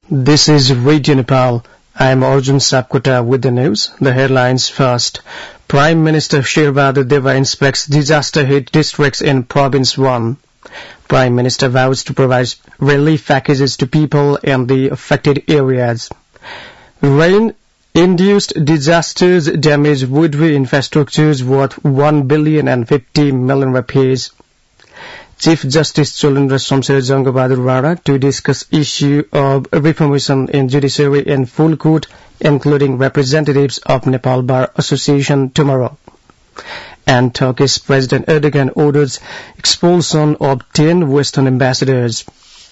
This is Radio Nepal. I am Arjun Sapkota with the news. The headlines first. Prime Minister Sherbahadur Deva inspects disaster-hit districts in Province 1. Prime Minister vows to provide relief packages to people in the affected areas. Rain-induced disasters damage woodway infrastructures worth 1,050 million rupees. Chief Justice Cholendra Shamsher Jangabahadur Rana to discuss issue of reformation in judiciary in full court, including representatives of Nepal Bar Association tomorrow. And Turkish President Erdogan orders expulsion of 10 Western ambassadors.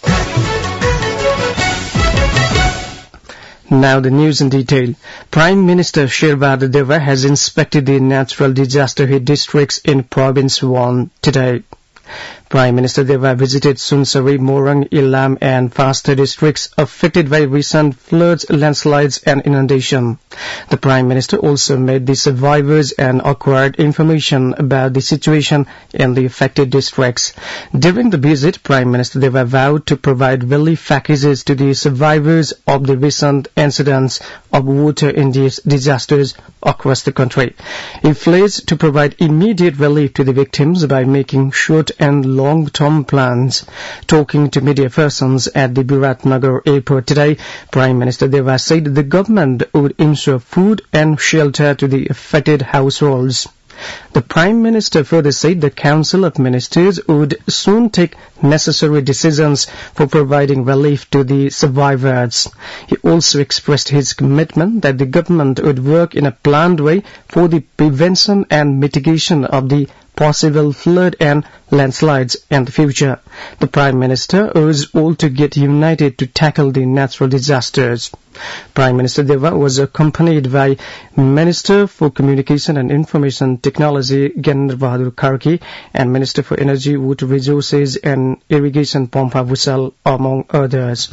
Now the news in detail. Prime Minister Sherbahadur Deva has inspected the natural disaster-hit districts in Province 1 today. Prime Minister Deva visited Sunsari, Morang, Ilam and Fasta districts affected by recent floods, landslides and inundation. The Prime Minister also met the survivors and acquired information about the situation in the affected districts. During the visit, Prime Minister Deva vowed to provide relief packages to the survivors of the recent incidents of water-induced disasters across the country. He pledged to provide immediate relief to the victims by making short and long-term plans. Talking to media persons at the Biratnagar airport today, Prime Minister Deva said the government would ensure food and shelter to the affected households. The Prime Minister further said the Council of Ministers would soon take necessary decisions for providing relief to the survivors. He also expressed his commitment that the government would work in a planned way for the prevention and mitigation of the possible flood and landslides in the future. The Prime Minister urged all to get united to tackle the natural disasters. Prime Minister Deva was accompanied by Minister for Communication and Information Technology Gyanendra Bahadur Karki and Minister for Energy, Water Resources and Irrigation Pampa Vusal, among others.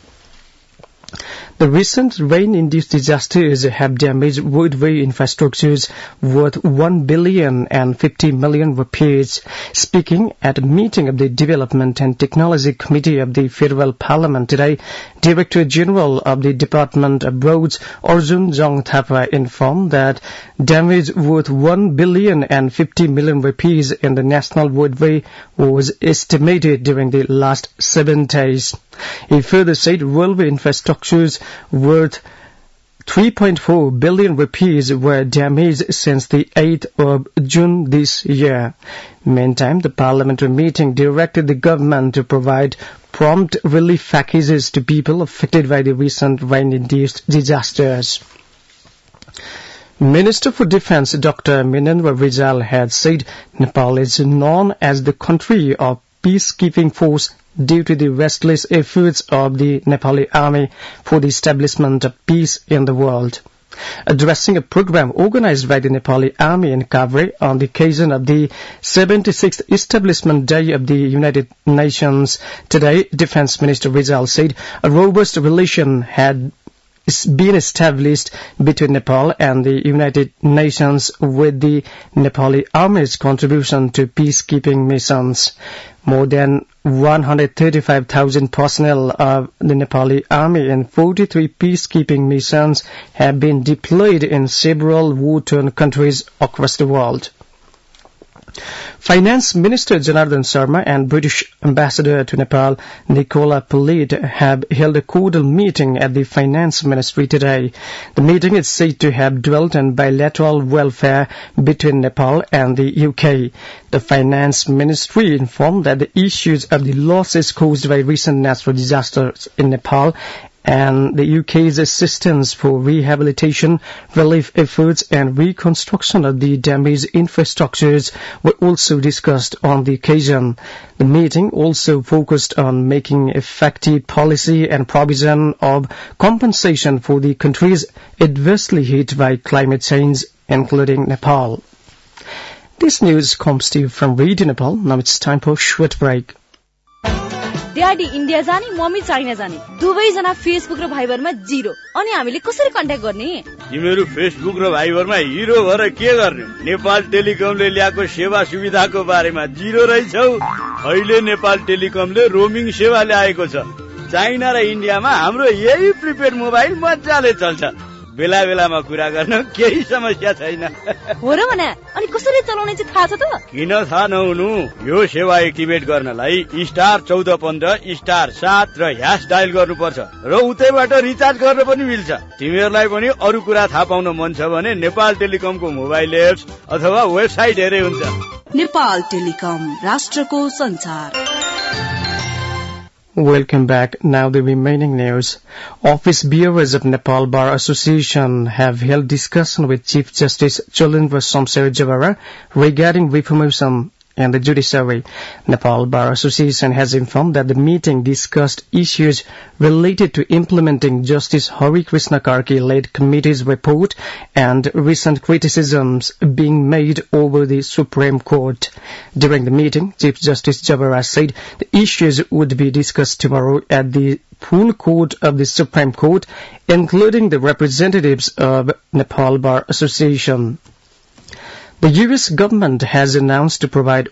The recent rain-induced disasters have damaged roadway infrastructures worth 1,050 million rupees. Speaking at a meeting of the Development and Technology Committee of the Federal Parliament today, Director General of the Department of Roads, Arjun Jong Thapa, informed that damage worth 1,050 million rupees in the national roadway was estimated during the last 7 days. He further said railway infrastructures worth 3.4 billion rupees were damaged since the 8th of June this year. Meantime, the parliamentary meeting directed the government to provide prompt relief packages to people affected by the recent rain-induced disasters. Minister for Defence Dr. Minendra Rizal had said Nepal is known as the country of peacekeeping force due to the restless efforts of the Nepali army for the establishment of peace in the world. Addressing a program organized by the Nepali army in Kavre on the occasion of the 76th Establishment Day of the United Nations today, Defence Minister Rizal said a robust relation had been established between Nepal and the United Nations with the Nepali Army's contribution to peacekeeping missions. More than 135,000 personnel of the Nepali Army in 43 peacekeeping missions have been deployed in several war-torn countries across the world. Finance Minister Janardhan Sharma and British Ambassador to Nepal Nicola Poulet have held a cordial meeting at the Finance Ministry today. The meeting is said to have dwelt on bilateral welfare between Nepal and the UK. The Finance Ministry informed that the issues of the losses caused by recent natural disasters in Nepal and the UK's assistance for rehabilitation, relief efforts and reconstruction of the damaged infrastructures were also discussed on the occasion. The meeting also focused on making effective policy and provision of compensation for the countries adversely hit by climate change, including Nepal. This news comes to you from Radio Nepal. Now it's time for a short break. Daddy India जाने mummy China जाने दुवैजना Facebook र भाइबरमा zero अनि हामीले कसरी contact गर्ने तिमीहरू Facebook र भाइबरमा हिरो भएर के गर्ने नेपाल टेलिकमले ल्याएको सेवा सुविधाको बारेमा जिरो रहेछौ अहिले नेपाल टेलिकमले रोमिङ सेवा ल्याएको छ चाइना र इन्डियामा हाम्रो यही प्रिपेड मोबाइल मजाले चल्छ बेला बेलामा कुरा गर्न केही समस्या छैन हो र भने अनि कसरी चलाउने चाहिँ थाहा छ त किन थाहा नहुनु यो सेवा एक्टिभेट गर्नलाई *14**7 र # डायल गर्नुपर्छ र उतैबाट रिचार्ज गर्न पनि मिल्छ तिमीहरूलाई पनि अरू कुरा थाहा पाउन मन छ भने नेपाल टेलिकमको मोबाइल एप्स अथवा वेबसाइट हेरे हुन्छ नेपाल टेलिकम राष्ट्रको संचार Welcome back. Now the remaining news. Office bearers of Nepal Bar Association have held discussion with Chief Justice Cholendra Somser Jawara regarding reformism and the judiciary. Nepal Bar Association has informed that the meeting discussed issues related to implementing Justice Hari Krishna Karki-led committee's report and recent criticisms being made over the Supreme Court. During the meeting, Chief Justice Jawara said the issues would be discussed tomorrow at the full court of the Supreme Court, including the representatives of Nepal Bar Association. The U.S. government has announced to provide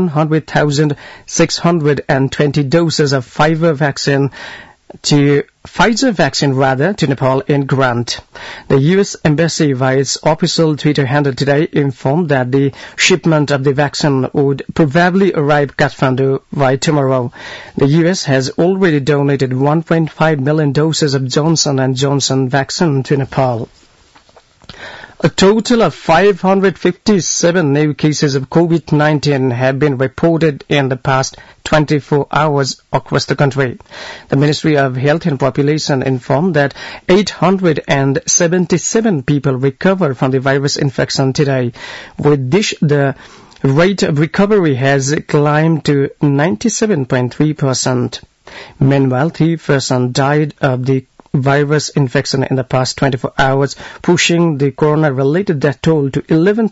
100,620 doses of Pfizer vaccine to Nepal in grant. The U.S. Embassy via its official Twitter handle today informed that the shipment of the vaccine would probably arrive Kathmandu by tomorrow. The U.S. has already donated 1.5 million doses of Johnson & Johnson vaccine to Nepal. A total of 557 new cases of COVID-19 have been reported in the past 24 hours across the country. The Ministry of Health and Population informed that 877 people recovered from the virus infection today. With this, the rate of recovery has climbed to 97.3%. Meanwhile, 3 persons died of the virus infection in the past 24 hours, pushing the corona-related death toll to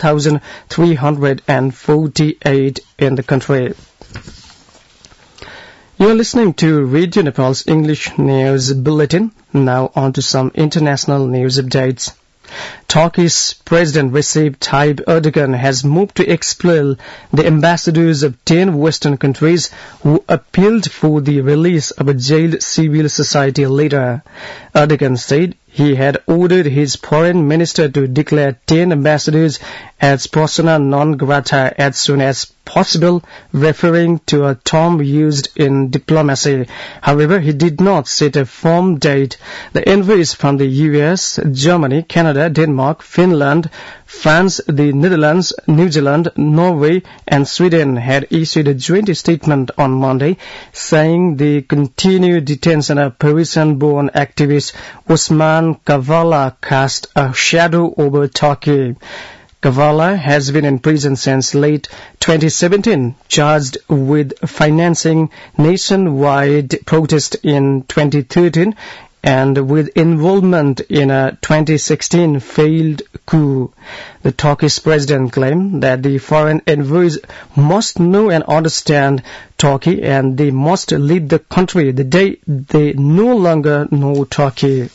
11,348 in the country. You are listening to Radio Nepal's English News Bulletin. Now on to some international news updates. Turkey's President Recep Tayyip Erdogan has moved to expel the ambassadors of 10 Western countries who appealed for the release of a jailed civil society leader. Erdogan said he had ordered his foreign minister to declare 10 ambassadors as persona non grata as soon as possible, referring to a term used in diplomacy. However, he did not set a firm date. The envoys from the US, Germany, Canada, Denmark, Finland, France, the Netherlands, New Zealand, Norway, and Sweden had issued a joint statement on Monday saying the continued detention of Parisian-born activist Osman Kavala cast a shadow over Turkey. Kavala has been in prison since late 2017, charged with financing nationwide protest in 2013 and with involvement in a 2016 failed coup. The Turkish president claimed that the foreign envoys must know and understand Turkey and they must leave the country the day they no longer know Turkey.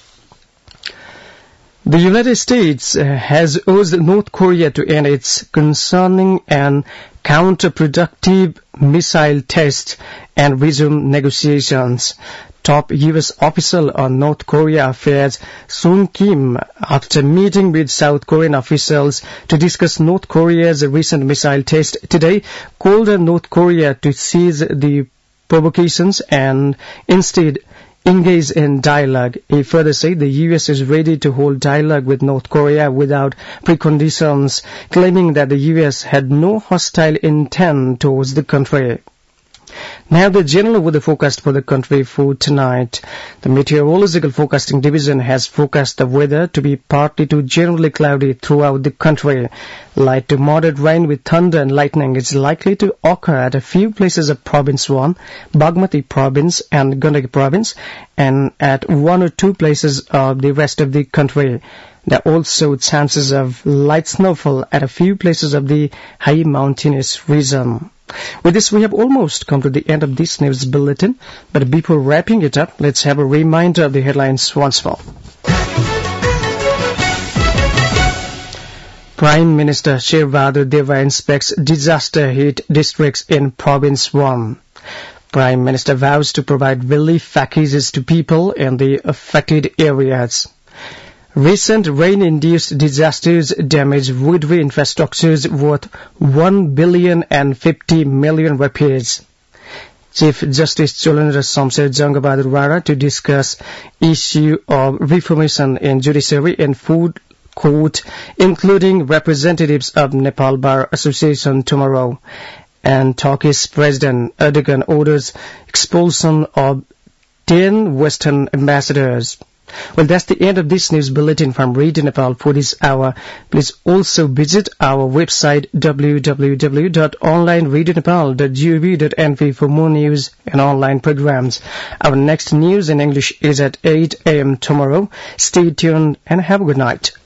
The United States has urged North Korea to end its concerning and counterproductive missile tests and resume negotiations. Top U.S. official on North Korea affairs Sung Kim, after meeting with South Korean officials to discuss North Korea's recent missile test today, called on North Korea to cease the provocations and instead engage in dialogue. He further said the U.S. is ready to hold dialogue with North Korea without preconditions, claiming that the U.S. had no hostile intent towards the country. Now the general weather forecast for the country for tonight. The Meteorological Forecasting Division has forecast the weather to be partly to generally cloudy throughout the country. Light to moderate rain with thunder and lightning is likely to occur at a few places of Province 1, Bagmati Province and Gandaki Province, and at 1 or 2 places of the rest of the country. There are also chances of light snowfall at a few places of the high mountainous region. With this, we have almost come to the end of this news bulletin, but before wrapping it up, let's have a reminder of the headlines once more. Prime Minister Sherbahadur Deva inspects disaster-hit districts in Province 1. Prime Minister vows to provide relief packages to people in the affected areas. Recent rain-induced disasters damaged roadway infrastructures worth $1 billion and 50 million repairs. Chief Justice Cholendra Samser Jangabhadur Rara to discuss issue of reformation in judiciary and food court, including representatives of Nepal Bar Association tomorrow. And Turkish President Erdogan orders expulsion of 10 Western ambassadors. Well, that's the end of this news bulletin from Radio Nepal for this hour. Please also visit our website www.onlineradionepal.gov.np for more news and online programs. Our next news in English is at 8 a.m. tomorrow. Stay tuned and have a good night.